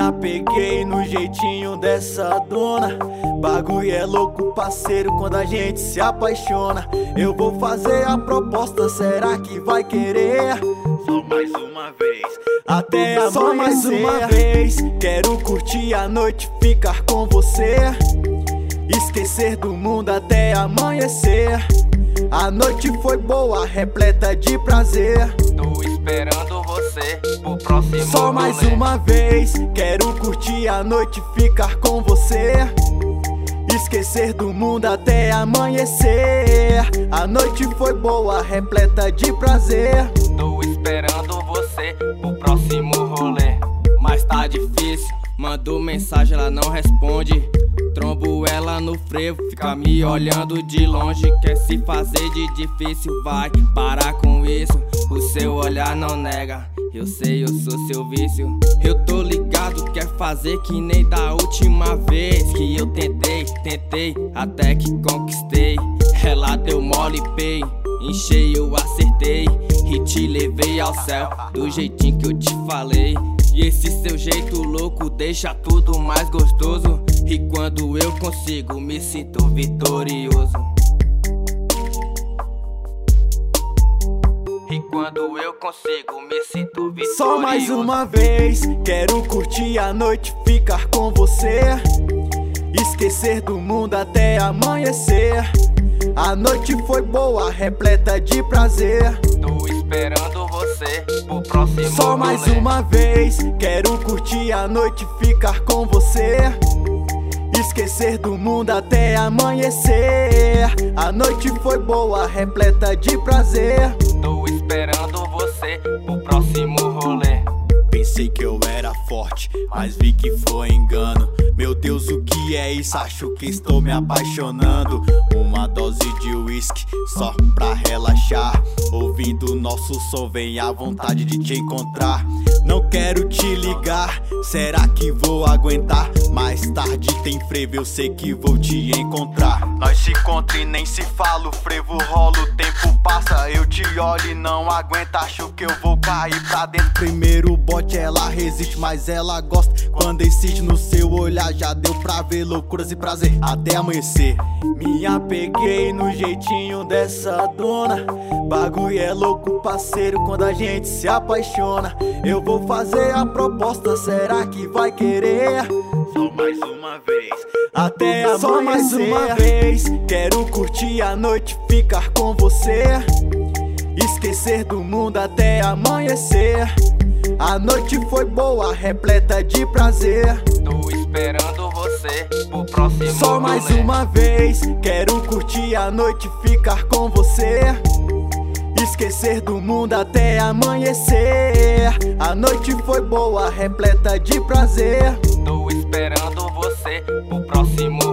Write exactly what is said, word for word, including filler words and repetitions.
apeguei no jeitinho dessa dona. Bagulho é louco, parceiro, quando a gente se apaixona. Eu vou fazer a proposta, será que vai querer? Só mais uma vez, até amanhecer. Só mais uma vez, quero curtir a noite, ficar com você, esquecer do mundo até amanhecer. A noite foi boa, repleta de prazer. Tô esperando você pro próximo Só mais rolê. uma vez, quero curtir a noite, ficar com você, esquecer do mundo até amanhecer. A noite foi boa, repleta de prazer. Tô esperando você pro próximo rolê. Mas tá difícil, mando mensagem, ela não responde. Trombo ela no frevo, fica me olhando de longe. Quer se fazer de difícil, vai parar com isso. O seu olhar não nega, eu sei, eu sou seu vício. Eu tô ligado, quer fazer que nem da última vez que eu tentei, tentei, até que conquistei. Ela deu mole, pei, em cheio acertei e te levei ao céu do jeitinho que eu te falei. E esse seu jeito louco deixa tudo mais gostoso. E quando eu consigo, me sinto vitorioso. E quando eu consigo, me sinto vitorioso. Só mais uma vez, quero curtir a noite, ficar com você, esquecer do mundo até amanhecer. A noite foi boa, repleta de prazer. Tô esperando você pro próximo Só mais rolê. uma vez, quero curtir a noite, ficar com você, esquecer do mundo até amanhecer. A noite foi boa, repleta de prazer. Tô esperando você pro próximo rolê. Pensei que eu era forte, mas vi que foi engano. Meu Deus, o que é isso? Acho que estou me apaixonando. Uma dose de uísque só pra relaxar. Ouvindo nosso som vem a vontade de te encontrar. Não quero te ligar, será que vou aguentar? Mais tarde tem frevo, eu sei que vou te encontrar. Nós se encontra e nem se fala, o frevo rola, o tempo passa. Eu te olho e não aguento, acho que eu vou cair pra dentro. Primeiro bote ela resiste, mas ela gosta quando insiste no seu olhar. Já deu pra ver loucuras e prazer até amanhecer. Me apeguei no jeitinho dessa dona. Bagulho é louco, parceiro, quando a gente se apaixona. Eu vou fazer a proposta, será que vai querer? Só mais uma vez, até amanhecer. Só mais uma vez, quero curtir a noite, ficar com você, esquecer do mundo até amanhecer. A noite foi boa, repleta de prazer. Tô esperando você pro próximo Só mais rolê. uma vez, quero curtir a noite, ficar com você, esquecer do mundo até amanhecer. A noite foi boa, repleta de prazer. Tô esperando você pro próximo